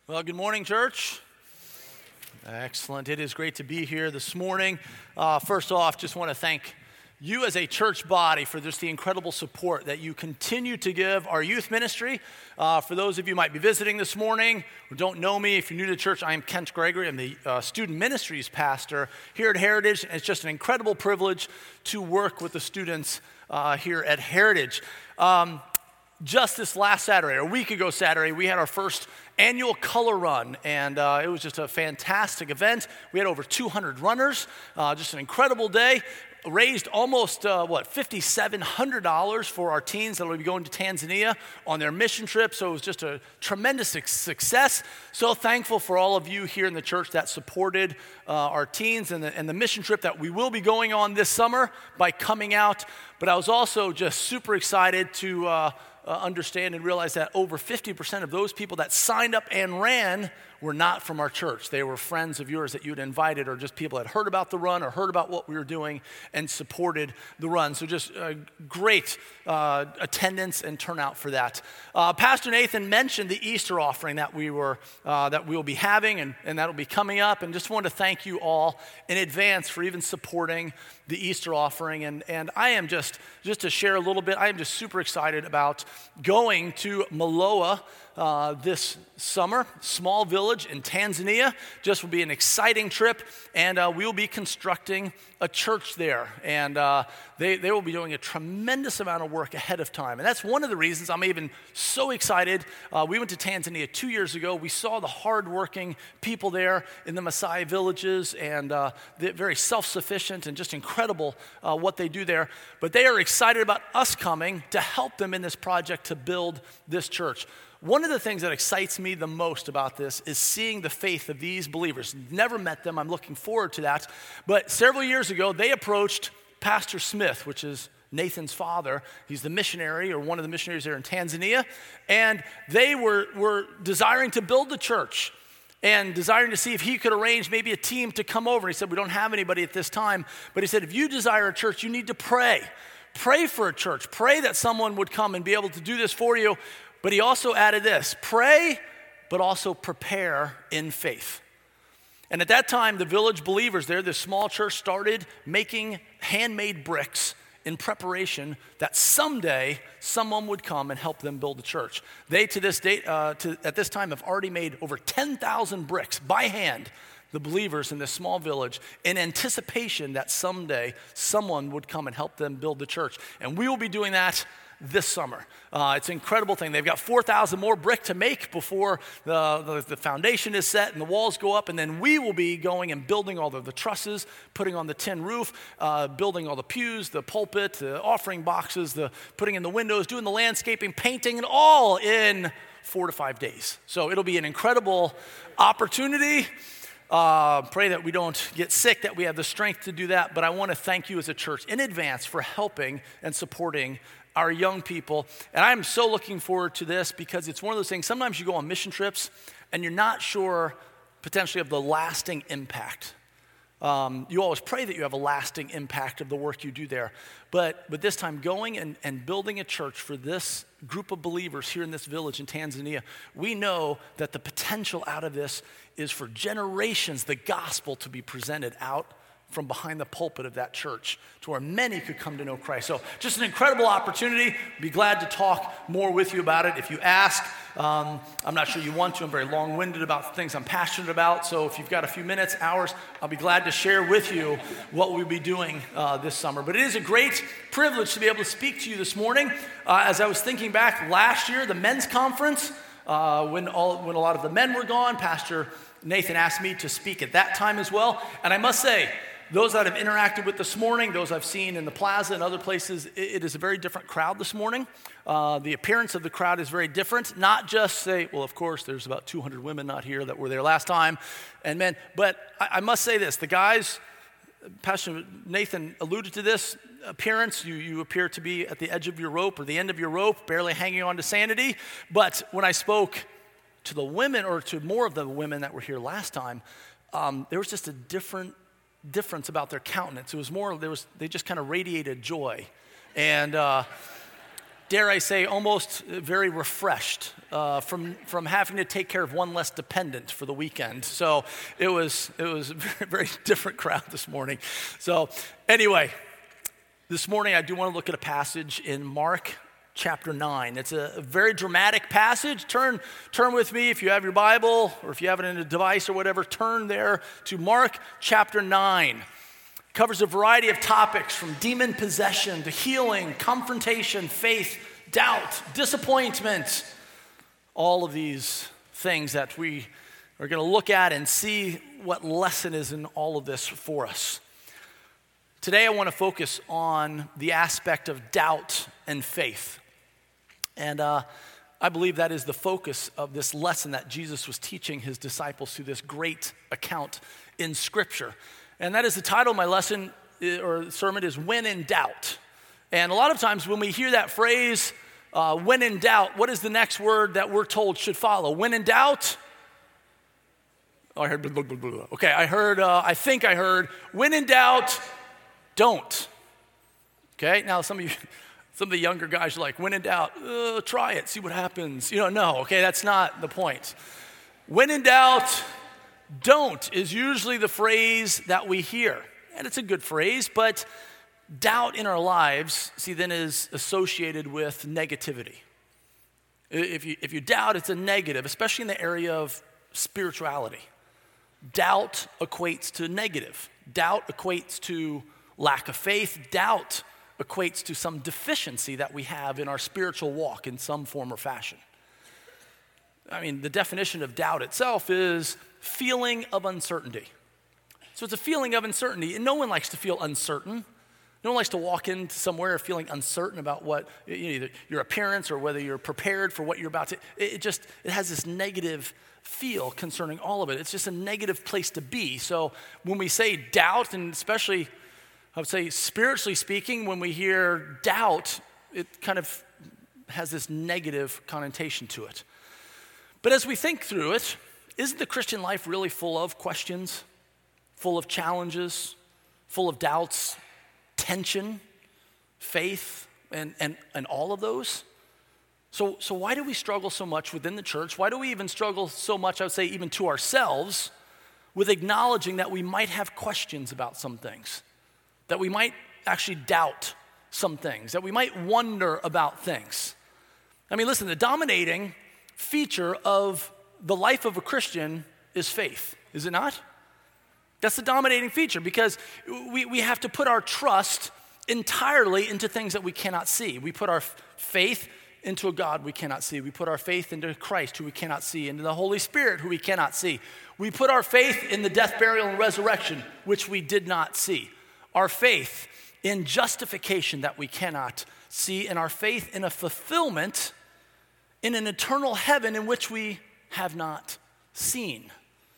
Well, good morning, church. Excellent. It is great to be here this morning. First off, just want to thank you as a church body for just the incredible support that you continue to give our youth ministry. For those of you who might be visiting this morning who don't know me, if you're new to church, I am Kent Gregory. I'm the student ministries pastor here at Heritage. And it's just an incredible privilege to work with the students here at Heritage. Just this last Saturday, or a week ago Saturday, we had our first annual color run, and it was just a fantastic event. We had over 200 runners, just an incredible day. Raised almost, $5,700 for our teens that will be going to Tanzania on their mission trip, so it was just a tremendous success. So thankful for all of you here in the church that supported our teens and the mission trip that we will be going on this summer by coming out. But I was also just super excited to understand and realize that over 50% of those people that signed up and ran were not from our church. They were friends of yours that you had invited, or just people that heard about the run or heard about what we were doing and supported the run. So just great attendance and turnout for that. Pastor Nathan mentioned the Easter offering that we will be having, and that will be coming up. And just want to thank you all in advance for even supporting the Easter offering. And I am just to share a little bit, I am just super excited about going to Maloa this summer, small village in Tanzania. Just will be an exciting trip, and we will be constructing a church there. And they will be doing a tremendous amount of work ahead of time. And that's one of the reasons I'm even so excited. We went to Tanzania 2 years ago. We saw the hardworking people there in the Maasai villages, and they're very self-sufficient and just incredible what they do there. But they are excited about us coming to help them in this project to build this church. One of the things that excites me the most about this is seeing the faith of these believers. Never met them. I'm looking forward to that. But several years ago, they approached Pastor Smith, which is Nathan's father. He's the missionary, or one of the missionaries there in Tanzania. And they were desiring to build the church and desiring to see if he could arrange maybe a team to come over. He said, we don't have anybody at this time. But he said, if you desire a church, you need to pray. Pray for a church. Pray that someone would come and be able to do this for you. But he also added this: pray, but also prepare in faith. And at that time, the village believers there, this small church, started making handmade bricks in preparation that someday someone would come and help them build the church. They, to this date, at this time, have already made over 10,000 bricks by hand, the believers in this small village, in anticipation that someday someone would come and help them build the church. And we will be doing that this summer. It's an incredible thing. They've got 4,000 more brick to make before the foundation is set and the walls go up, and then we will be going and building all the trusses, putting on the tin roof, building all the pews, the pulpit, the offering boxes, the putting in the windows, doing the landscaping, painting, and all in 4 to 5 days. So it'll be an incredible opportunity. Pray that we don't get sick, that we have the strength to do that. But I want to thank you as a church in advance for helping and supporting our young people. And I'm so looking forward to this, because it's one of those things, sometimes you go on mission trips and you're not sure potentially of the lasting impact. You always pray that you have a lasting impact of the work you do there. But this time, going and building a church for this group of believers here in this village in Tanzania, we know that the potential out of this is for generations the gospel to be presented out from behind the pulpit of that church to where many could come to know Christ. So just an incredible opportunity. Be glad to talk more with you about it if you ask. I'm not sure you want to. I'm very long-winded about things I'm passionate about. So if you've got a few minutes, hours, I'll be glad to share with you what we'll be doing this summer. But it is a great privilege to be able to speak to you this morning. As I was thinking back last year, the men's conference, when a lot of the men were gone, Pastor Nathan asked me to speak at that time as well. And I must say, those that have interacted with this morning, those I've seen in the plaza and other places, it is a very different crowd this morning. The appearance of the crowd is very different. Not just say, well, of course, there's about 200 women not here that were there last time, and men. But I must say this, the guys, Pastor Nathan alluded to this appearance. You appear to be at the edge of your rope, or the end of your rope, barely hanging on to sanity. But when I spoke to the women, or to more of the women that were here last time, there was just a difference about their countenance. It was more, they just kind of radiated joy. And dare I say, almost very refreshed from having to take care of one less dependent for the weekend. So it was a very, very different crowd this morning. So anyway, this morning I do want to look at a passage in Mark chapter 9. It's a very dramatic passage. Turn with me if you have your Bible or if you have it in a device or whatever, turn there to Mark chapter 9. Covers a variety of topics from demon possession to healing, confrontation, faith, doubt, disappointment. All of these things that we are going to look at and see what lesson is in all of this for us. Today I want to focus on the aspect of doubt and faith. And I believe that is the focus of this lesson that Jesus was teaching his disciples through this great account in Scripture. And that is the title of my lesson or sermon is When in Doubt. And a lot of times when we hear that phrase, when in doubt, what is the next word that we're told should follow? When in doubt? Oh, I heard blah, blah, blah, blah. Okay, I think I heard, when in doubt, don't. Okay, now some of the younger guys are like, when in doubt, try it, see what happens. No, okay, that's not the point. When in doubt, don't is usually the phrase that we hear. And it's a good phrase, but doubt in our lives, then is associated with negativity. If you doubt, it's a negative, especially in the area of spirituality. Doubt equates to negative. Doubt equates to lack of faith. Doubt equates to some deficiency that we have in our spiritual walk in some form or fashion. I mean, the definition of doubt itself is feeling of uncertainty. So it's a feeling of uncertainty, and no one likes to feel uncertain. No one likes to walk into somewhere feeling uncertain about what, either your appearance or whether you're prepared for what you're about to. It has this negative feel concerning all of it. It's just a negative place to be. So when we say doubt, and especially, I would say spiritually speaking, when we hear doubt, it kind of has this negative connotation to it. But as we think through it, isn't the Christian life really full of questions, full of challenges, full of doubts, tension, faith, and all of those? So why do we struggle so much within the church? Why do we even struggle so much, I would say, even to ourselves, with acknowledging that we might have questions about some things, that we might actually doubt some things, that we might wonder about things? I mean, listen, the dominating feature of the life of a Christian is faith, is it not? That's the dominating feature because we have to put our trust entirely into things that we cannot see. We put our faith into a God we cannot see. We put our faith into Christ, who we cannot see, into the Holy Spirit, who we cannot see. We put our faith in the death, burial, and resurrection, which we did not see. Our faith in justification that we cannot see, and our faith in a fulfillment in an eternal heaven in which we have not seen.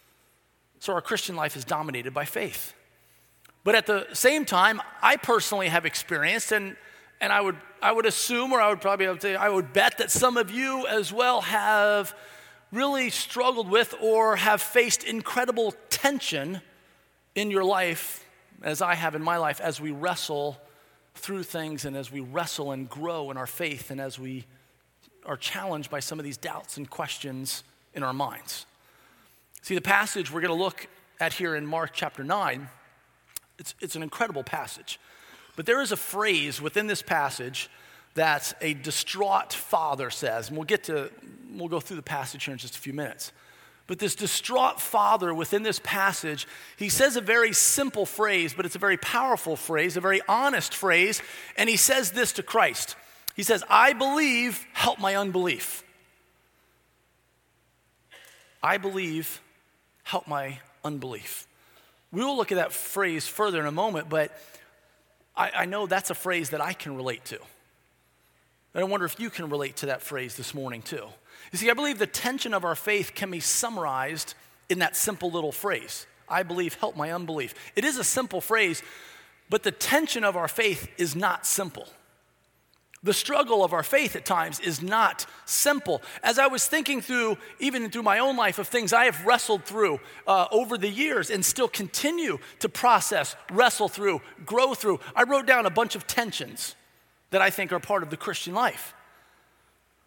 So our Christian life is dominated by faith. But at the same time, I personally have experienced, and I would assume, or I would bet that some of you as well have really struggled with or have faced incredible tension in your life, as I have in my life, as we wrestle through things and as we wrestle and grow in our faith and as we are challenged by some of these doubts and questions in our minds. See, the passage we're going to look at here in Mark chapter 9, it's an incredible passage. But there is a phrase within this passage that a distraught father says, and we'll go through the passage here in just a few minutes. But this distraught father within this passage, he says a very simple phrase, but it's a very powerful phrase, a very honest phrase, and he says this to Christ. He says, I believe, help my unbelief. I believe, help my unbelief. We will look at that phrase further in a moment, but I know that's a phrase that I can relate to. And I wonder if you can relate to that phrase this morning too. You see, I believe the tension of our faith can be summarized in that simple little phrase. I believe, help my unbelief. It is a simple phrase, but the tension of our faith is not simple. The struggle of our faith at times is not simple. As I was thinking through, even through my own life, of things I have wrestled through over the years and still continue to process, wrestle through, grow through, I wrote down a bunch of tensions that I think are part of the Christian life.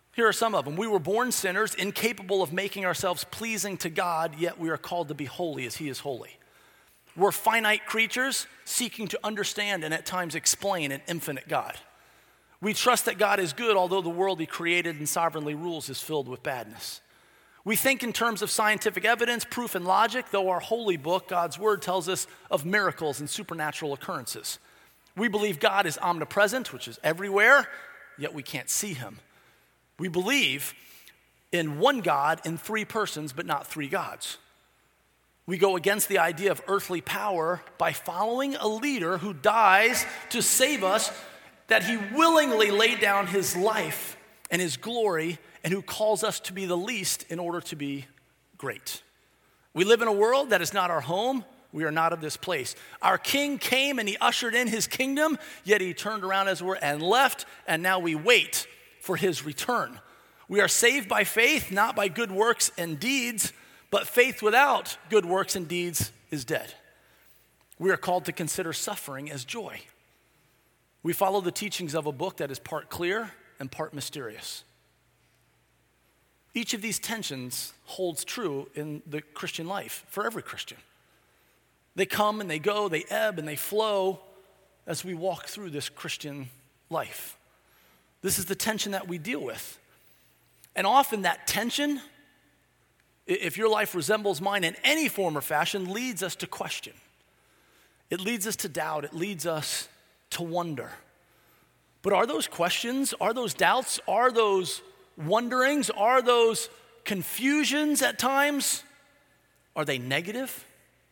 Here are some of them. We were born sinners, incapable of making ourselves pleasing to God, yet we are called to be holy as he is holy. We're finite creatures seeking to understand and at times explain an infinite God. We trust that God is good, although the world he created and sovereignly rules is filled with badness. We think in terms of scientific evidence, proof, and logic, though our holy book, God's word, tells us of miracles and supernatural occurrences. We believe God is omnipresent, which is everywhere, yet we can't see him. We believe in one God in three persons, but not three gods. We go against the idea of earthly power by following a leader who dies to save us, that he willingly laid down his life and his glory, and who calls us to be the least in order to be great. We live in a world that is not our home. We are not of this place. Our king came and he ushered in his kingdom, yet he turned around as it were and left, and now we wait for his return. We are saved by faith, not by good works and deeds, but faith without good works and deeds is dead. We are called to consider suffering as joy. We follow the teachings of a book that is part clear and part mysterious. Each of these tensions holds true in the Christian life for every Christian. They come and they go, they ebb and they flow as we walk through this Christian life. This is the tension that we deal with. And often that tension, if your life resembles mine in any form or fashion, leads us to question. It leads us to doubt. It leads us to wonder. But are those questions, are those doubts, are those wonderings, are those confusions at times, are they negative?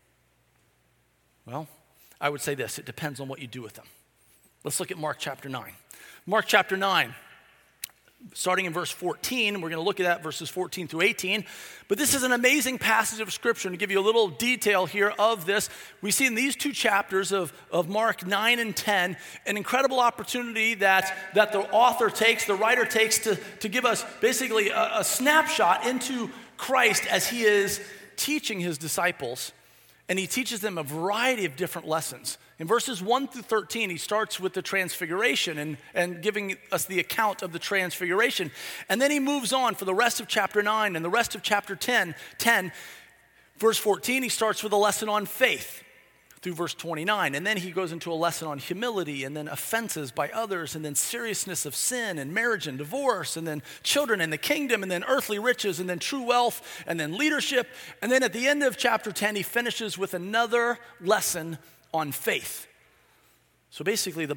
Well, I would say this, it depends on what you do with them. Let's look at Mark chapter 9. Mark chapter 9, starting in verse 14, we're going to look at that verses 14 through 18. But this is an amazing passage of Scripture. And to give you a little detail here of this, we see in these two chapters of Mark 9 and 10, an incredible opportunity that the author takes, the writer takes to give us basically a snapshot into Christ as he is teaching his disciples. And he teaches them a variety of different lessons. In verses 1 through 13, he starts with the transfiguration and giving us the account of the transfiguration. And then he moves on for the rest of chapter 9 and the rest of chapter 10. Verse 14, he starts with a lesson on faith through verse 29. And then he goes into a lesson on humility and then offenses by others and then seriousness of sin and marriage and divorce and then children and the kingdom and then earthly riches and then true wealth and then leadership. And then at the end of chapter 10, he finishes with another lesson on faith. So basically,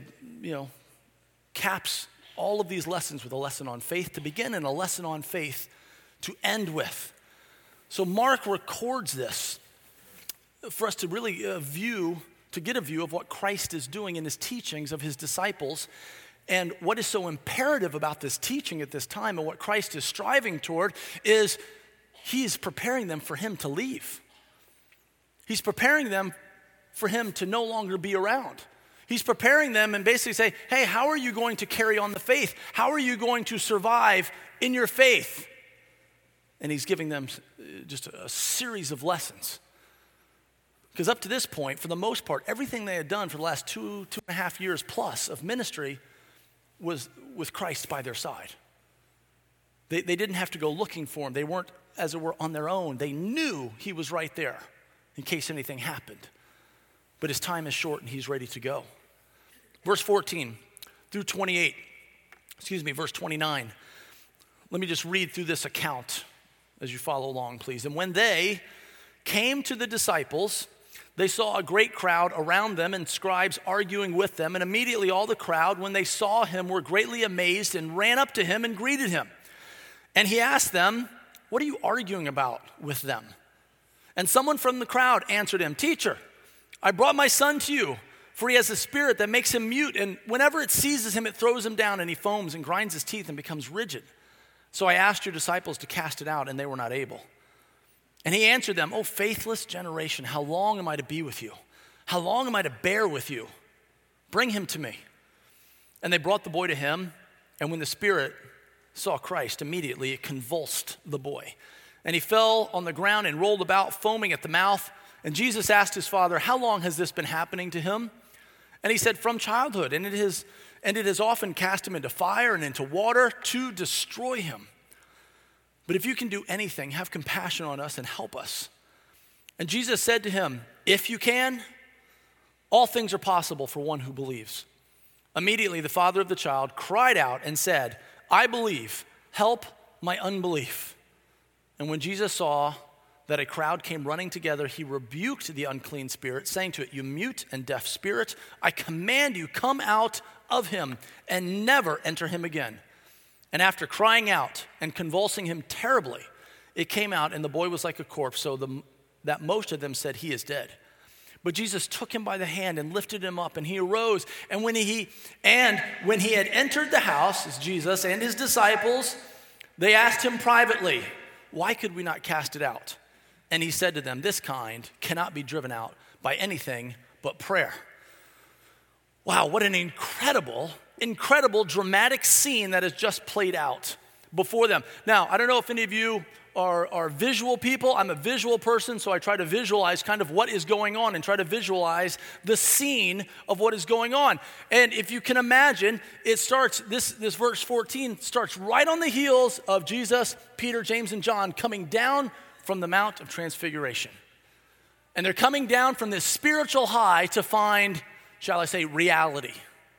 caps all of these lessons with a lesson on faith to begin and a lesson on faith to end with. So Mark records this for us to really get a view of what Christ is doing in his teachings of his disciples. And what is so imperative about this teaching at this time and what Christ is striving toward is he's preparing them for him to leave. He's preparing them for him to no longer be around. He's preparing them and basically say, hey, how are you going to carry on the faith? How are you going to survive in your faith? And he's giving them just a series of lessons. Because up to this point, for the most part, everything they had done for the last 2.5 years plus of ministry was with Christ by their side. They didn't have to go looking for him. They weren't, as it were, on their own. They knew he was right there in case anything happened. But his time is short and he's ready to go. Verse 14 through 28, verse 29. Let me just read through this account as you follow along, please. And when they came to the disciples, they saw a great crowd around them and scribes arguing with them. And immediately all the crowd, when they saw him, were greatly amazed and ran up to him and greeted him. And he asked them, what are you arguing about with them? And someone from the crowd answered him, Teacher, I brought my son to you, for he has a spirit that makes him mute. And whenever it seizes him, it throws him down and he foams and grinds his teeth and becomes rigid. So I asked your disciples to cast it out and they were not able. And he answered them, O faithless generation, how long am I to be with you? How long am I to bear with you? Bring him to me. And they brought the boy to him, and when the spirit saw Christ, immediately it convulsed the boy. And he fell on the ground and rolled about, foaming at the mouth. And Jesus asked his father, how long has this been happening to him? And he said, from childhood. And it and it has often cast him into fire and into water to destroy him. But if you can do anything, have compassion on us and help us." And Jesus said to him, "If you can, all things are possible for one who believes." Immediately the father of the child cried out and said, "I believe, help my unbelief." And when Jesus saw that a crowd came running together, he rebuked the unclean spirit, saying to it, "You mute and deaf spirit, I command you, come out of him and never enter him again." And after crying out and convulsing him terribly, it came out, and the boy was like a corpse, so that most of them said, "He is dead." But Jesus took him by the hand and lifted him up, and he arose. And when he had entered the house, as Jesus and his disciples, they asked him privately, "Why could we not cast it out?" And he said to them, "This kind cannot be driven out by anything but prayer." Wow, what an incredible, dramatic scene that has just played out before them. Now, I don't know if any of you are visual people. I'm a visual person, so I try to visualize kind of what is going on and try to visualize the scene of what is going on. And if you can imagine, it starts, this verse 14 starts right on the heels of Jesus, Peter, James, and John coming down from the Mount of Transfiguration. And they're coming down from this spiritual high to find, shall I say, reality.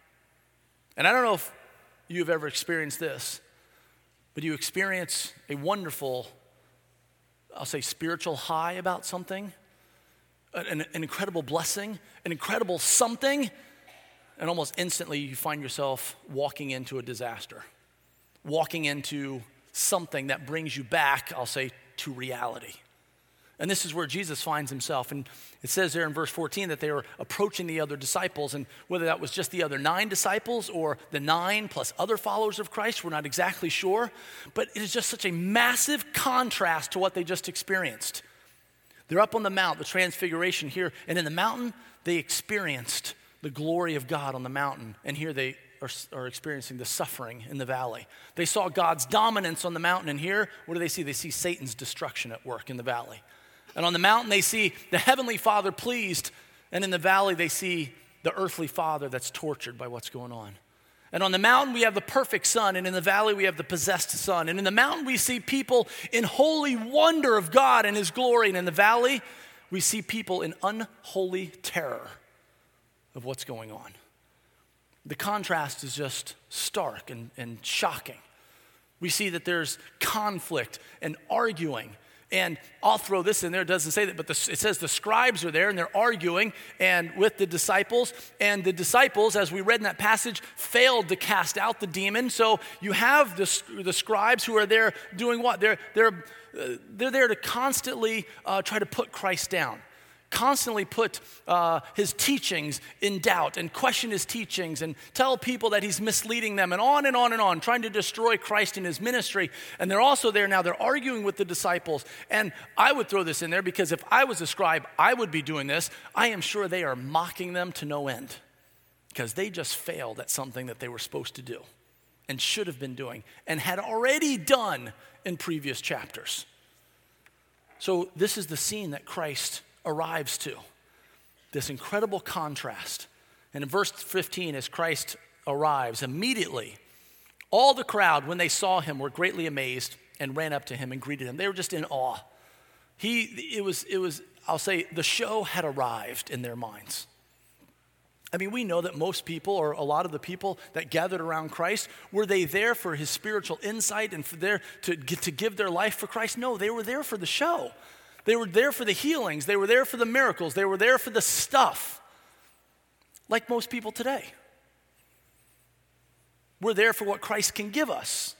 And I don't know if you've ever experienced this, but you experience a wonderful, I'll say, spiritual high about something, an incredible blessing, an incredible something, and almost instantly you find yourself walking into a disaster, walking into something that brings you back, I'll say, to reality. And this is where Jesus finds himself. And it says there in verse 14 that they were approaching the other disciples. And whether that was just the other 9 disciples or the 9 plus other followers of Christ, we're not exactly sure. But it is just such a massive contrast to what they just experienced. They're up on the mount, the Transfiguration here. And in the mountain, they experienced the glory of God on the mountain. And here they are experiencing the suffering in the valley. They saw God's dominance on the mountain. And here, what do they see? They see Satan's destruction at work in the valley. And on the mountain, they see the heavenly Father pleased. And in the valley, they see the earthly father that's tortured by what's going on. And on the mountain, we have the perfect son. And in the valley, we have the possessed son. And in the mountain, we see people in holy wonder of God and his glory. And in the valley, we see people in unholy terror of what's going on. The contrast is just stark and shocking. We see that there's conflict and arguing. And I'll throw this in there, it doesn't say that, but it says the scribes are there and they're arguing and with the disciples. And the disciples, as we read in that passage, failed to cast out the demon. So you have the scribes who are there doing what? They're there to constantly try to put Christ down. Constantly put his teachings in doubt and question his teachings and tell people that he's misleading them and on and on and on, trying to destroy Christ and his ministry. And they're also there now, they're arguing with the disciples. And I would throw this in there because if I was a scribe, I would be doing this. I am sure they are mocking them to no end because they just failed at something that they were supposed to do and should have been doing and had already done in previous chapters. So this is the scene that Christ arrives to, this incredible contrast. And in verse 15, as Christ arrives, immediately all the crowd, when they saw him, were greatly amazed and ran up to him and greeted him. They were just in awe. It was, I'll say, the show had arrived in their minds. I mean, we know that most people, or a lot of the people that gathered around Christ, were they there for his spiritual insight and for there to give their life for Christ? No, they were there for the show. They were there for the healings. They were there for the miracles. They were there for the stuff, like most people today. We're there for what Christ can give us.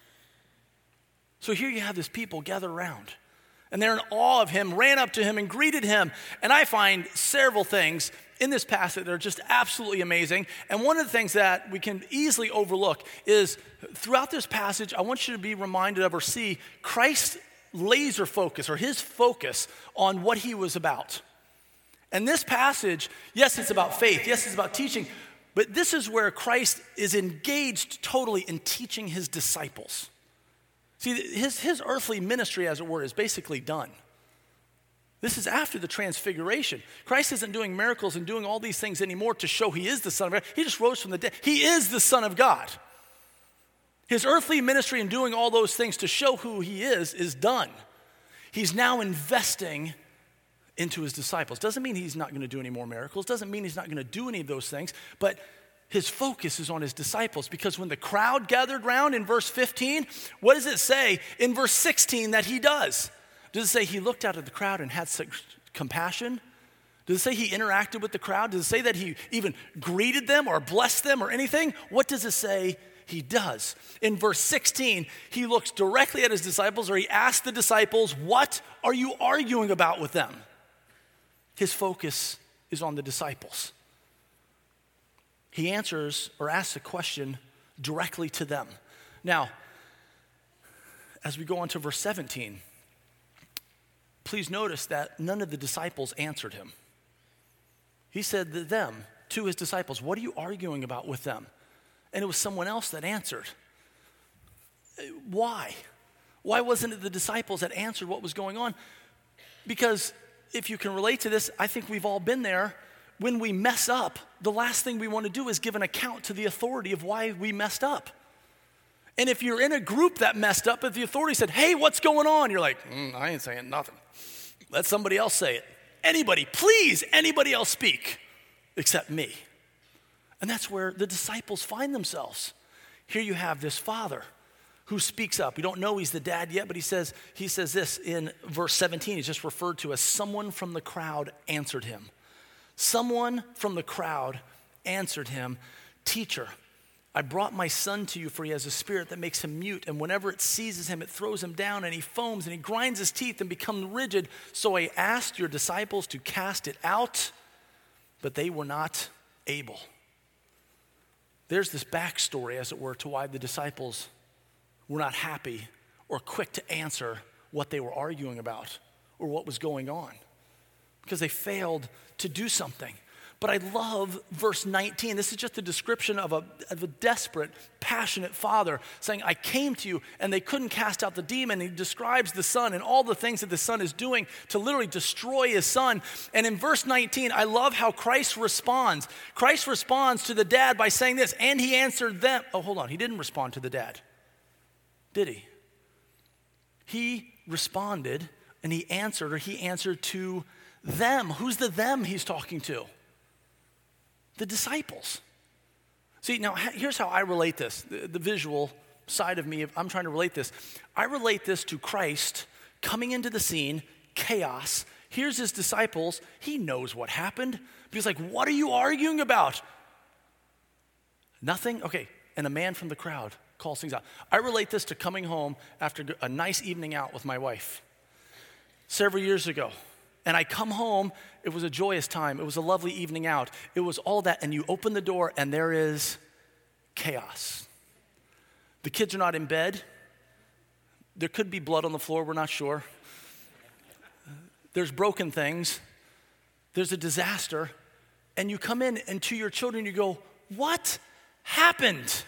So here you have this people gathered around, and they're in awe of him, ran up to him and greeted him. And I find several things in this passage that are just absolutely amazing. And one of the things that we can easily overlook is throughout this passage, I want you to be reminded of or see Christ's laser focus or his focus on what he was about. And this passage, yes, it's about faith. Yes, it's about teaching. But this is where Christ is engaged totally in teaching his disciples. See, his earthly ministry, as it were, is basically done. This is after the transfiguration. Christ isn't doing miracles and doing all these things anymore to show he is the Son of God. He just rose from the dead. He is the Son of God. His earthly ministry and doing all those things to show who he is done. He's now investing into his disciples. Doesn't mean he's not going to do any more miracles. Doesn't mean he's not going to do any of those things. But his focus is on his disciples, because when the crowd gathered round in verse 15, what does it say in verse 16 that he does? Does it say he looked out at the crowd and had such compassion? Does it say he interacted with the crowd? Does it say that he even greeted them or blessed them or anything? What does it say he does? In verse 16, he looks directly at his disciples, or he asks the disciples, what are you arguing about with them? His focus is on the disciples. He answers or asks a question directly to them. Now, as we go on to verse 17, please notice that none of the disciples answered him. He said to them, to his disciples, what are you arguing about with them? And it was someone else that answered. Why? Why wasn't it the disciples that answered what was going on? Because if you can relate to this, I think we've all been there. When we mess up, the last thing we want to do is give an account to the authority of why we messed up. And if you're in a group that messed up, if the authority said, hey, what's going on? You're like, I ain't saying nothing. Let somebody else say it. Anybody, please, anybody else speak except me. And that's where the disciples find themselves. Here you have this father who speaks up. We don't know he's the dad yet, but he says this in verse 17. He's just referred to as someone from the crowd answered him. Someone from the crowd answered him, teacher, I brought my son to you, for he has a spirit that makes him mute, and whenever it seizes him, it throws him down, and he foams, and he grinds his teeth and becomes rigid. So I asked your disciples to cast it out, but they were not able. There's this backstory, as it were, to why the disciples were not happy or quick to answer what they were arguing about or what was going on, because they failed to do something. But I love verse 19. This is just a description of a desperate, passionate father saying, I came to you, and they couldn't cast out the demon. He describes the son and all the things that the son is doing to literally destroy his son. And in verse 19, I love how Christ responds. Christ responds to the dad by saying this, and he answered them. Oh, hold on. He didn't respond to the dad, did he? He responded, and he answered to them. Who's the them he's talking to? The disciples. See, now here's how I relate this. The visual side of me, I'm trying to relate this. I relate this to Christ coming into the scene, chaos. Here's his disciples. He knows what happened. He's like, what are you arguing about? Nothing? Okay. And a man from the crowd calls things out. I relate this to coming home after a nice evening out with my wife several years ago. And I come home, it was a joyous time. It was a lovely evening out. It was all that, and you open the door, and there is chaos. The kids are not in bed. There could be blood on the floor, we're not sure. There's broken things. There's a disaster. And you come in, and to your children, you go, what happened?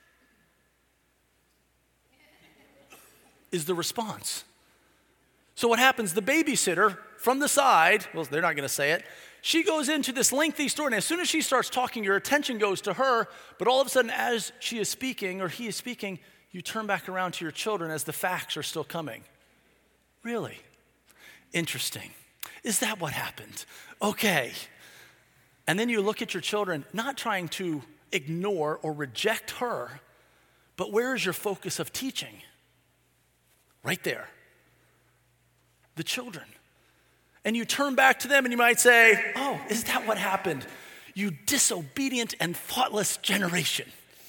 Is the response. So what happens? The babysitter from the side, well, they're not going to say it, she goes into this lengthy story, and as soon as she starts talking, your attention goes to her, but all of a sudden, as she is speaking, or he is speaking, you turn back around to your children as the facts are still coming. Really? Interesting. Is that what happened? Okay. And then you look at your children, not trying to ignore or reject her, but where is your focus of teaching? Right there. The children. And you turn back to them and you might say, oh, is that what happened? You disobedient and thoughtless generation.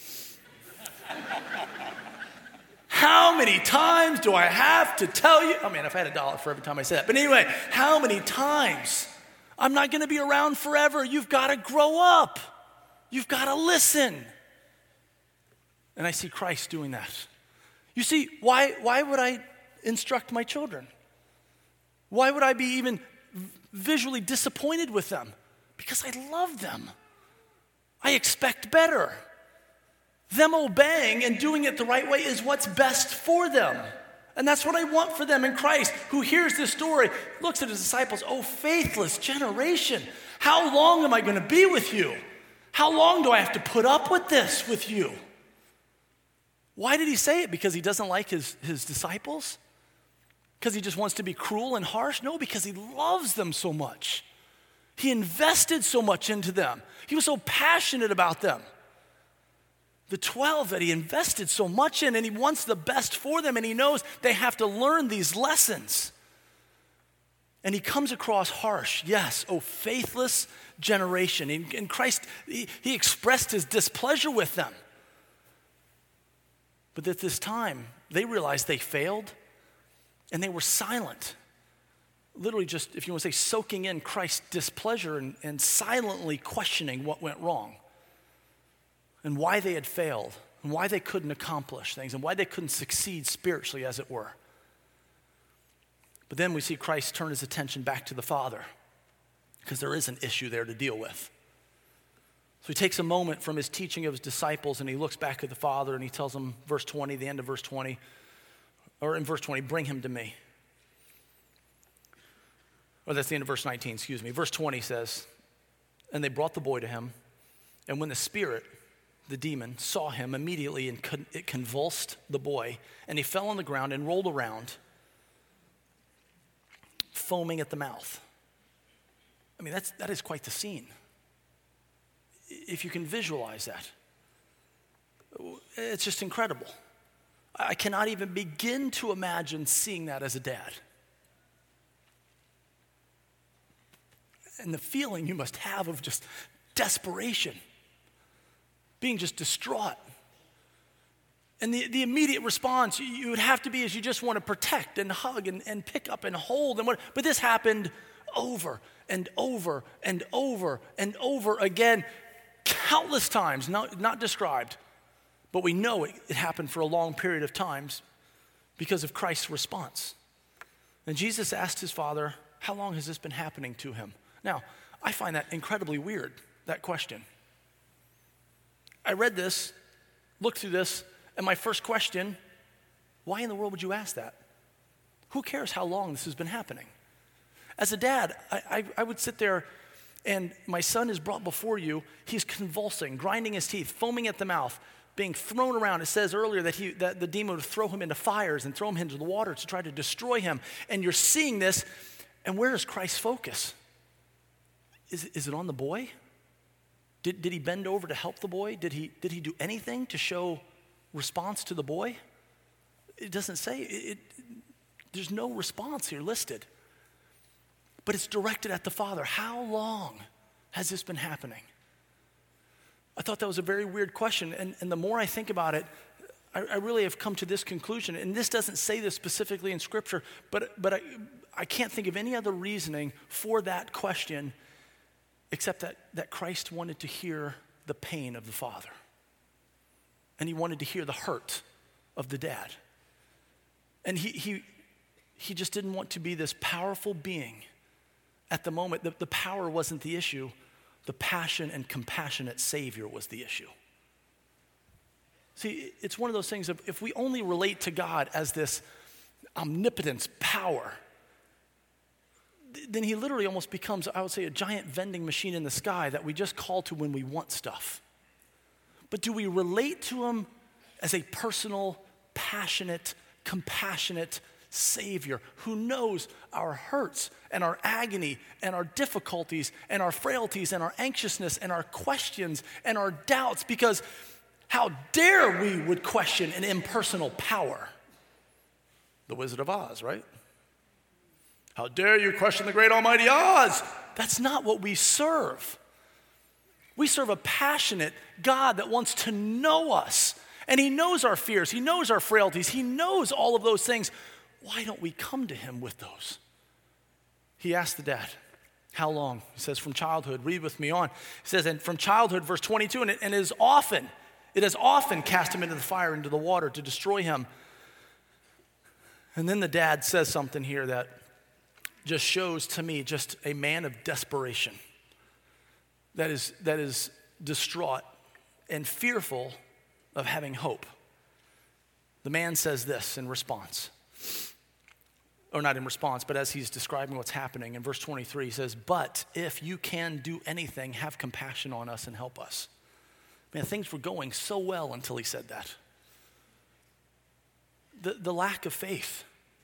How many times do I have to tell you? Oh man, I've had $1 for every time I say that. But anyway, how many times? I'm not going to be around forever. You've got to grow up. You've got to listen. And I see Christ doing that. You see, why would I instruct my children? Why would I be even visually disappointed with them? Because I love them. I expect better. Them obeying and doing it the right way is what's best for them. And that's what I want for them in Christ, who hears this story, looks at his disciples, oh, faithless generation, how long am I going to be with you? How long do I have to put up with this with you? Why did he say it? Because he doesn't like his disciples? Because he just wants to be cruel and harsh? No, because he loves them so much. He invested so much into them. He was so passionate about them. The 12 that he invested so much in, and he wants the best for them, and he knows they have to learn these lessons. And he comes across harsh, yes, oh, faithless generation. In Christ, he expressed his displeasure with them. But at this time, they realized they failed, and they were silent. Literally just, if you want to say, soaking in Christ's displeasure and silently questioning what went wrong and why they had failed and why they couldn't accomplish things and why they couldn't succeed spiritually, as it were. But then we see Christ turn his attention back to the Father because there is an issue there to deal with. So he takes a moment from his teaching of his disciples and he looks back at the Father and he tells them, verse 20, the end of verse 20, or in verse 20, bring him to me. Or that's the end of verse 19, excuse me. Verse 20 says, and they brought the boy to him, and when the spirit, the demon, saw him, immediately it convulsed the boy, and he fell on the ground and rolled around, foaming at the mouth. I mean, that is quite the scene. If you can visualize that, it's just incredible. I cannot even begin to imagine seeing that as a dad. And the feeling you must have of just desperation, being just distraught. And the immediate response you would have to be is you just want to protect and hug and pick up and hold. But this happened over and over and over and over again, countless times, not described. But we know it happened for a long period of times because of Christ's response. And Jesus asked his Father, how long has this been happening to him? Now, I find that incredibly weird, that question. I read this, looked through this, and my first question, why in the world would you ask that? Who cares how long this has been happening? As a dad, I would sit there and my son is brought before you. He's convulsing, grinding his teeth, foaming at the mouth, being thrown around. It says earlier that the demon would throw him into fires and throw him into the water to try to destroy him. And you're seeing this, and where is Christ's focus? Is it on the boy? Did he bend over to help the boy? Did he do anything to show response to the boy? It doesn't say. There's no response here listed. But it's directed at the Father. How long has this been happening? I thought that was a very weird question. And the more I think about it, I really have come to this conclusion. And this doesn't say this specifically in Scripture, but I can't think of any other reasoning for that question except that Christ wanted to hear the pain of the Father. And he wanted to hear the hurt of the dad. And he just didn't want to be this powerful being at the moment. The power wasn't the issue. The passion and compassionate Savior was the issue. See, it's one of those things of if we only relate to God as this omnipotence, power, then he literally almost becomes, I would say, a giant vending machine in the sky that we just call to when we want stuff. But do we relate to him as a personal, passionate, compassionate Savior who knows our hurts and our agony and our difficulties and our frailties and our anxiousness and our questions and our doubts? Because how dare we would question an impersonal power? The Wizard of Oz, right? How dare you question the great almighty Oz? That's not what we serve. We serve a passionate God that wants to know us. And he knows our fears. He knows our frailties. He knows all of those things. Why don't we come to him with those? He asked the dad, how long? He says, from childhood. Read with me on. He says, and from childhood, verse 22, and it has often cast him into the fire, into the water to destroy him. And then the dad says something here that just shows to me just a man of desperation that is distraught and fearful of having hope. The man says this in response. or not in response, but as he's describing what's happening. In verse 23, he says, "But if you can do anything, have compassion on us and help us." Man, things were going so well until he said that. The lack of faith.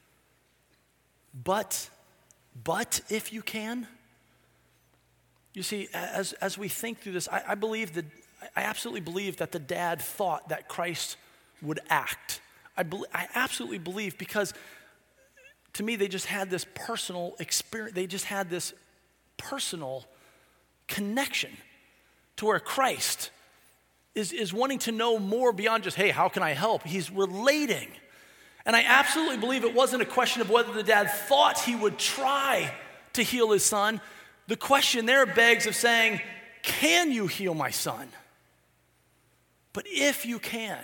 But if you can, you see, as we think through this, I absolutely believe that the dad thought that Christ would act. I absolutely believe, because to me, they just had this personal experience. They just had this personal connection to where Christ is wanting to know more beyond just, hey, how can I help? He's relating. And I absolutely believe it wasn't a question of whether the dad thought he would try to heal his son. The question there begs of saying, can you heal my son? But if you can.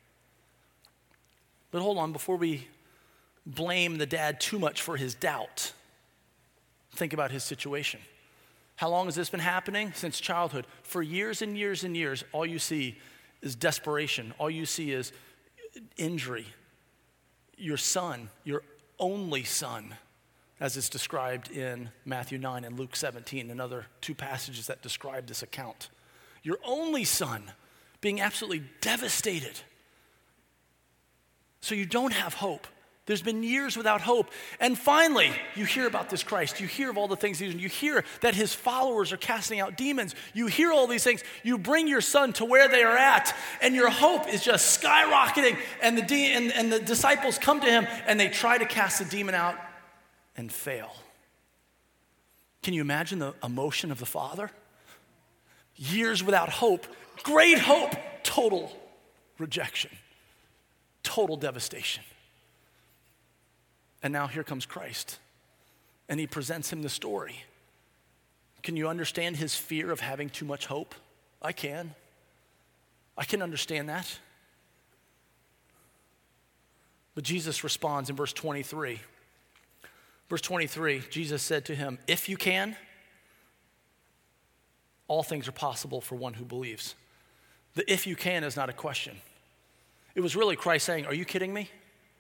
But hold on, before we blame the dad too much for his doubt, think about his situation. How long has this been happening? Since childhood. For years and years and years, all you see is desperation. All you see is injury. Your son, your only son, as it's described in Matthew 9 and Luke 17, another two passages that describe this account. Your only son being absolutely devastated. So you don't have hope. There's been years without hope. And finally, you hear about this Christ. You hear of all the things he's doing. You hear that his followers are casting out demons. You hear all these things. You bring your son to where they are at, and your hope is just skyrocketing. And the disciples come to him, and they try to cast the demon out and fail. Can you imagine the emotion of the father? Years without hope, great hope, total rejection, total devastation. And now here comes Christ, and he presents him the story. Can you understand his fear of having too much hope? I can. I can understand that. But Jesus responds in verse 23. Verse 23, Jesus said to him, "If you can, all things are possible for one who believes." The "if you can" is not a question. It was really Christ saying, "Are you kidding me?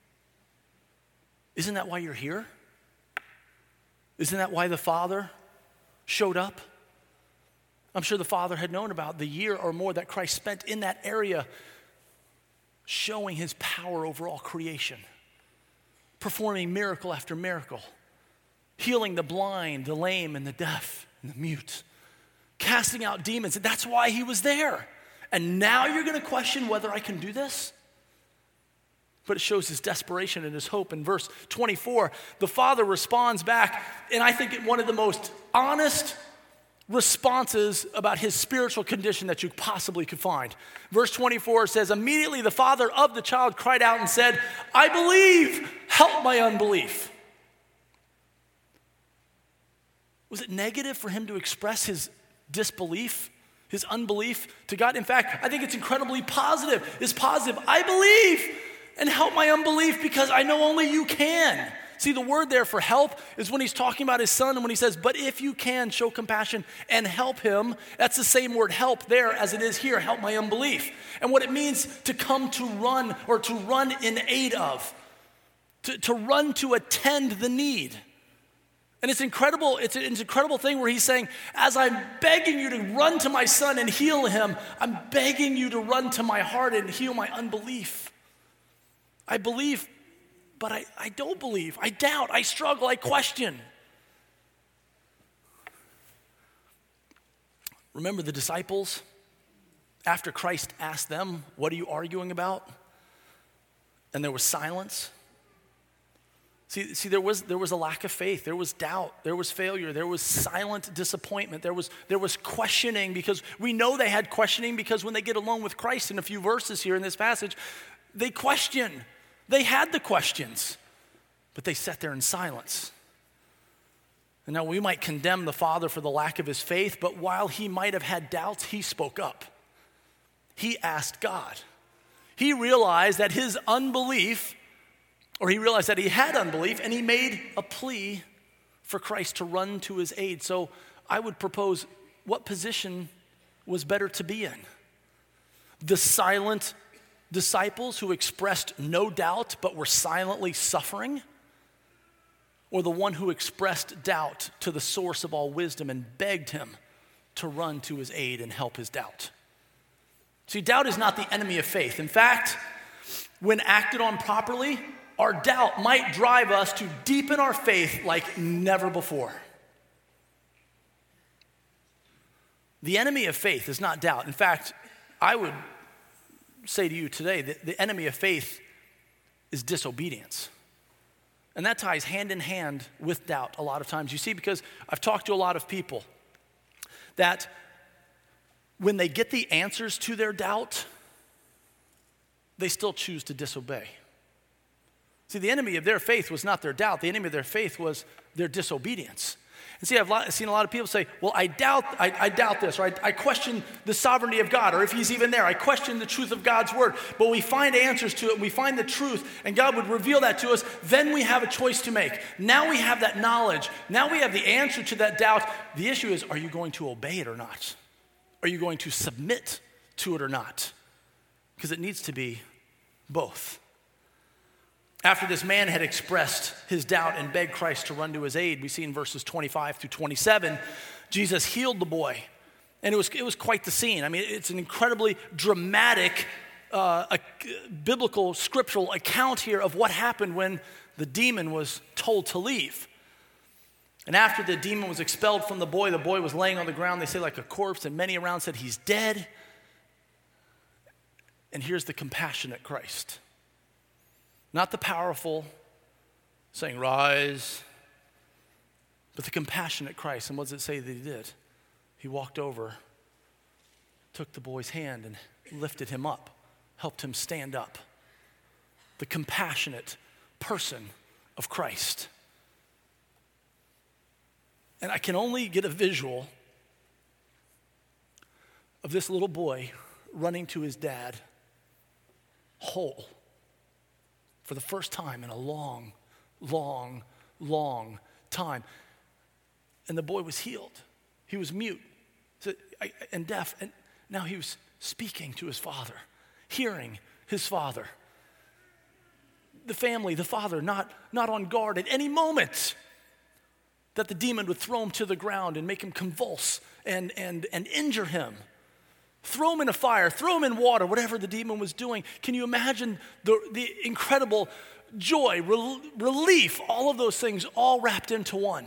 Isn't that why you're here? Isn't that why the Father showed up?" I'm sure the Father had known about the year or more that Christ spent in that area showing his power over all creation, performing miracle after miracle, healing the blind, the lame, and the deaf, and the mute, casting out demons. And that's why he was there. And now you're going to question whether I can do this? But it shows his desperation and his hope. In verse 24, the father responds back, and I think one of the most honest responses about his spiritual condition that you possibly could find. Verse 24 says, "Immediately the father of the child cried out and said, 'I believe, help my unbelief.'" Was it negative for him to express his disbelief, his unbelief to God? In fact, I think it's incredibly positive. It's positive. I believe, and help my unbelief because I know only you can. See, the word there for help is when he's talking about his son, and when he says, "But if you can, show compassion and help him," that's the same word help there as it is here, help my unbelief. And what it means to come to run, or to run in aid of, to run to attend the need. And it's incredible, it's an incredible thing where he's saying, as I'm begging you to run to my son and heal him, I'm begging you to run to my heart and heal my unbelief. I believe, but I don't believe. I doubt, I struggle, I question. Remember the disciples? After Christ asked them, "What are you arguing about?" And there was silence. See, there was a lack of faith. There was doubt. There was failure. There was silent disappointment. There was questioning, because we know they had questioning, because when they get alone with Christ in a few verses here in this passage, they question. They had the questions, but they sat there in silence. And now we might condemn the father for the lack of his faith, but while he might have had doubts, he spoke up. He asked God. He realized that his unbelief, or he realized that he had unbelief, and he made a plea for Christ to run to his aid. So I would propose, what position was better to be in? The silent disciples who expressed no doubt but were silently suffering? or the one who expressed doubt to the source of all wisdom and begged him to run to his aid and help his doubt? See, doubt is not the enemy of faith. In fact, when acted on properly, our doubt might drive us to deepen our faith like never before. The enemy of faith is not doubt. In fact, I would say to you today that the enemy of faith is disobedience. And that ties hand in hand with doubt a lot of times. You see, because I've talked to a lot of people that when they get the answers to their doubt, they still choose to disobey. See, the enemy of their faith was not their doubt. The enemy of their faith was their disobedience. And see, I've seen a lot of people say, well, I doubt this, or I question the sovereignty of God, or if he's even there. I question the truth of God's word. But we find answers to it, we find the truth, and God would reveal that to us. Then we have a choice to make. Now we have that knowledge. Now we have the answer to that doubt. The issue is, are you going to obey it or not? Are you going to submit to it or not? Because it needs to be both. After this man had expressed his doubt and begged Christ to run to his aid, we see in verses 25 through 27, Jesus healed the boy. And it was quite the scene. I mean, it's an incredibly dramatic, biblical, scriptural account here of what happened when the demon was told to leave. And after the demon was expelled from the boy was laying on the ground, they say like a corpse, and many around said, he's dead. And here's the compassionate Christ. Not the powerful saying, rise, but the compassionate Christ. And what does it say that he did? He walked over, took the boy's hand and lifted him up, helped him stand up. The compassionate person of Christ. And I can only get a visual of this little boy running to his dad whole. For the first time in a long, long, long time. And the boy was healed. He was mute and deaf, and now he was speaking to his father, hearing his father. The family, the father, not on guard at any moment that the demon would throw him to the ground and make him convulse and injure him. Throw him in a fire, throw him in water, whatever the demon was doing. Can you imagine the incredible joy, relief, all of those things all wrapped into one?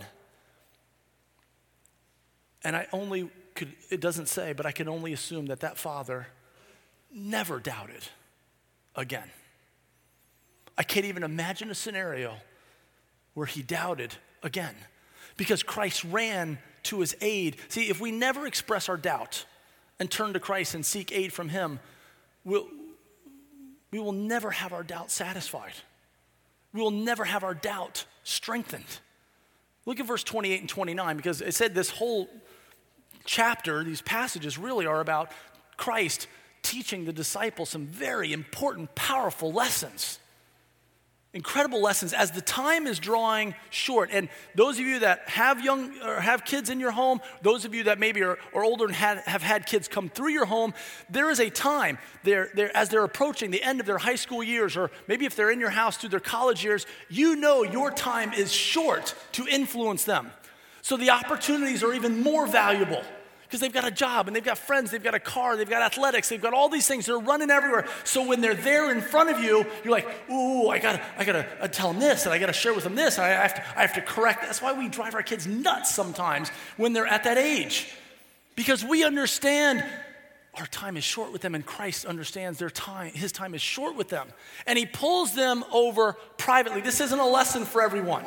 And it doesn't say, but I can only assume that father never doubted again. I can't even imagine a scenario where he doubted again because Christ ran to his aid. See, if we never express our doubt and turn to Christ and seek aid from him, we will never have our doubt satisfied. We will never have our doubt strengthened. Look at verse 28 and 29, because it said this whole chapter, these passages really are about Christ teaching the disciples some very important, powerful lessons. Incredible lessons as the time is drawing short. And those of you that have young or have kids in your home, those of you that maybe are older and have had kids come through your home, there is a time as they're approaching the end of their high school years, or maybe if they're in your house through their college years, you know your time is short to influence them. So the opportunities are even more valuable. Because they've got a job and they've got friends, they've got a car, they've got athletics, they've got all these things. They're running everywhere. So when they're there in front of you, you're like, ooh, I gotta tell them this, and I gotta share with them this, and I have to correct. That's why we drive our kids nuts sometimes when they're at that age, because we understand our time is short with them, and Christ understands his time is short with them, and he pulls them over privately. This isn't a lesson for everyone.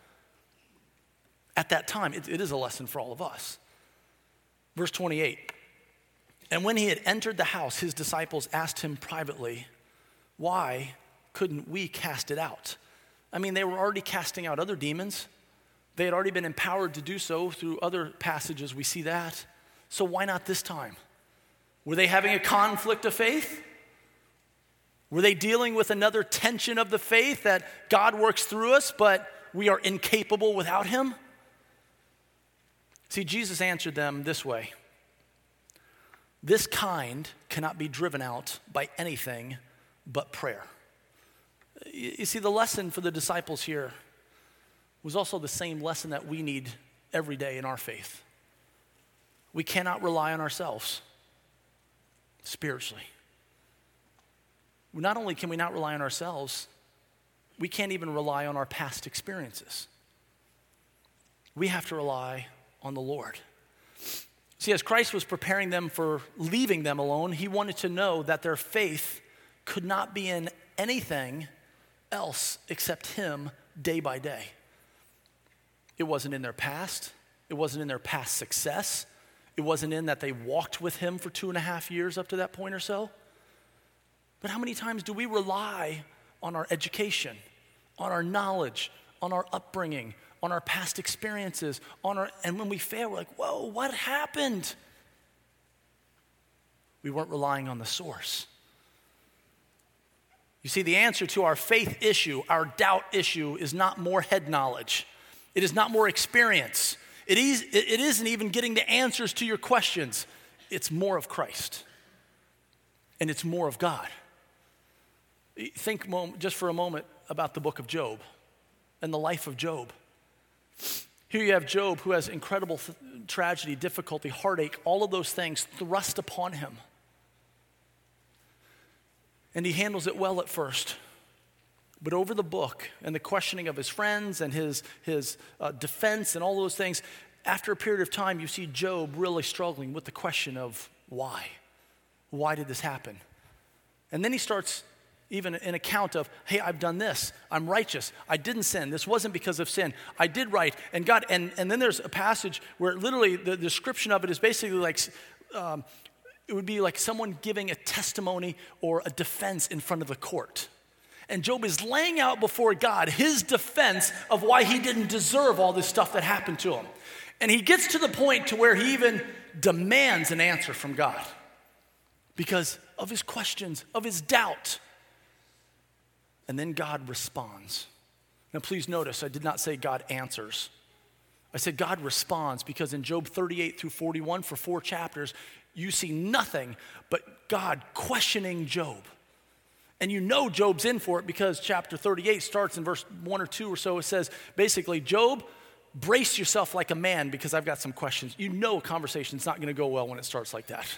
At that time, it is a lesson for all of us. Verse 28, and when he had entered the house, his disciples asked him privately, why couldn't we cast it out? I mean, they were already casting out other demons. They had already been empowered to do so through other passages. We see that. So why not this time? Were they having a conflict of faith? Were they dealing with another tension of the faith that God works through us, but we are incapable without him? See, Jesus answered them this way. This kind cannot be driven out by anything but prayer. You see, the lesson for the disciples here was also the same lesson that we need every day in our faith. We cannot rely on ourselves spiritually. Not only can we not rely on ourselves, we can't even rely on our past experiences. We have to rely on the Lord. See, as Christ was preparing them for leaving them alone, he wanted to know that their faith could not be in anything else except him day by day. It wasn't in their past. It wasn't in their past success. It wasn't in that they walked with him for 2.5 years up to that point or so. But how many times do we rely on our education, on our knowledge, on our upbringing, on our past experiences, and when we fail, we're like, whoa, what happened? We weren't relying on the source. You see, the answer to our faith issue, our doubt issue, is not more head knowledge. It is not more experience. It isn't even getting the answers to your questions. It's more of Christ. And it's more of God. Think just for a moment about the book of Job and the life of Job. Here you have Job, who has incredible tragedy, difficulty, heartache, all of those things thrust upon him. And he handles it well at first. But over the book and the questioning of his friends and his defense and all those things, after a period of time, you see Job really struggling with the question of why. Why did this happen? And then he starts even an account of, hey, I've done this. I'm righteous. I didn't sin. This wasn't because of sin. I did right. And God, and then there's a passage where literally the description of it is basically like, it would be like someone giving a testimony or a defense in front of the court. And Job is laying out before God his defense of why he didn't deserve all this stuff that happened to him. And he gets to the point to where he even demands an answer from God because of his questions, of his doubt. And then God responds. Now please notice, I did not say God answers. I said God responds because in Job 38 through 41, for 4 chapters, you see nothing but God questioning Job. And you know Job's in for it because chapter 38 starts in verse 1 or 2 or so. It says, basically, Job, brace yourself like a man because I've got some questions. You know a conversation's not going to go well when it starts like that.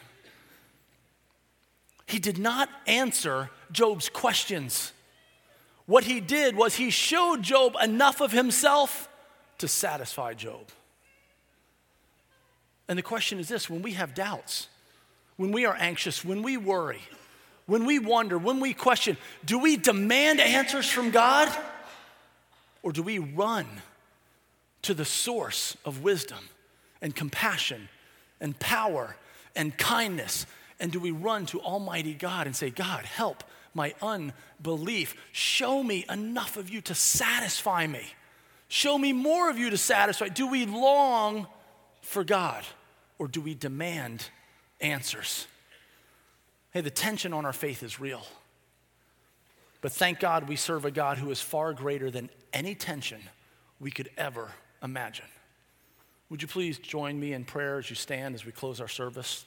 He did not answer Job's questions. What he did was he showed Job enough of himself to satisfy Job. And the question is this: when we have doubts, when we are anxious, when we worry, when we wonder, when we question, do we demand answers from God? Or do we run to the source of wisdom and compassion and power and kindness? And do we run to Almighty God and say, God, help my unbelief. Show me enough of you to satisfy me. Show me more of you to satisfy. Do we long for God or do we demand answers? Hey, the tension on our faith is real. But thank God we serve a God who is far greater than any tension we could ever imagine. Would you please join me in prayer as you stand as we close our service?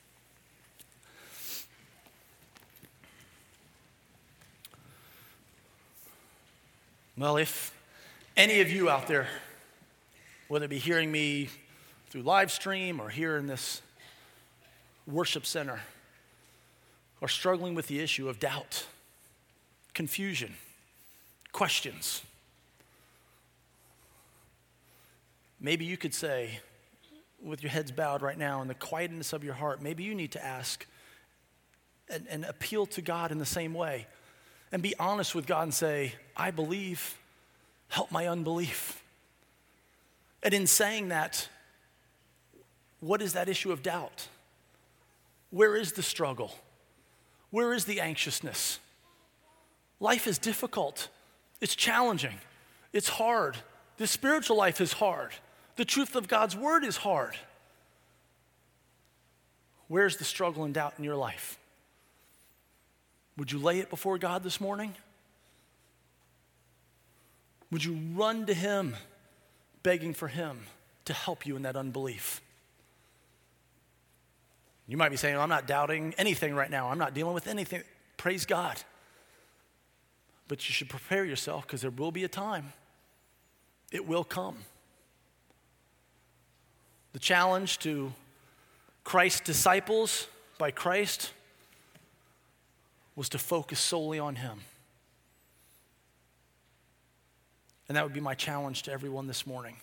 Well, if any of you out there, whether it be hearing me through live stream or here in this worship center, are struggling with the issue of doubt, confusion, questions, maybe you could say, with your heads bowed right now in the quietness of your heart, maybe you need to ask and appeal to God in the same way. And be honest with God and say, I believe, help my unbelief. And in saying that, what is that issue of doubt? Where is the struggle? Where is the anxiousness? Life is difficult. It's challenging. It's hard. The spiritual life is hard. The truth of God's word is hard. Where's the struggle and doubt in your life? Would you lay it before God this morning? Would you run to him, begging for him to help you in that unbelief? You might be saying, I'm not doubting anything right now. I'm not dealing with anything. Praise God. But you should prepare yourself because there will be a time. it will come. The challenge to Christ's disciples by Christ was to focus solely on him. And that would be my challenge to everyone this morning.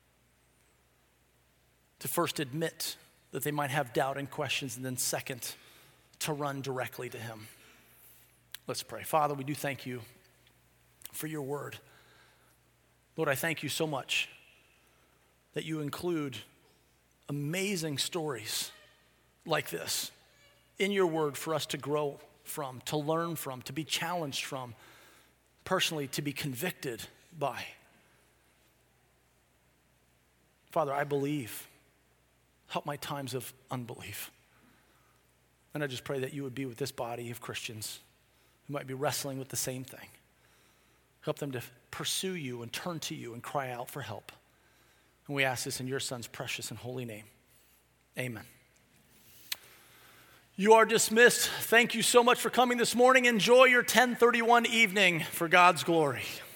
To first admit that they might have doubt and questions, and then second, to run directly to him. Let's pray. Father, we do thank you for your word. Lord, I thank you so much that you include amazing stories like this in your word for us to grow from, to learn from, to be challenged from, personally to be convicted by. Father, I believe. Help my times of unbelief. And I just pray that you would be with this body of Christians who might be wrestling with the same thing. Help them to pursue you and turn to you and cry out for help. And we ask this in your Son's precious and holy name. Amen. You are dismissed. Thank you so much for coming this morning. Enjoy your 10:31 evening for God's glory.